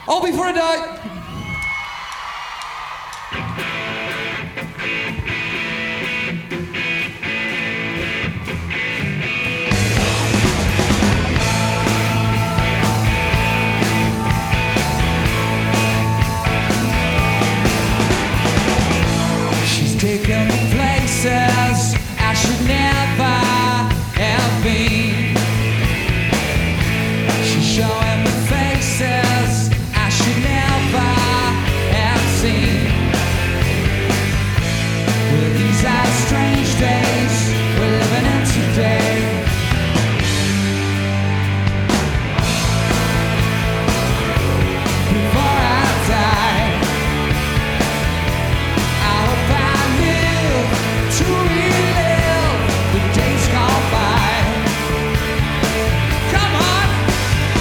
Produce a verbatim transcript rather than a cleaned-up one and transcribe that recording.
All before I die. She's taken me places I should never have been. She's showing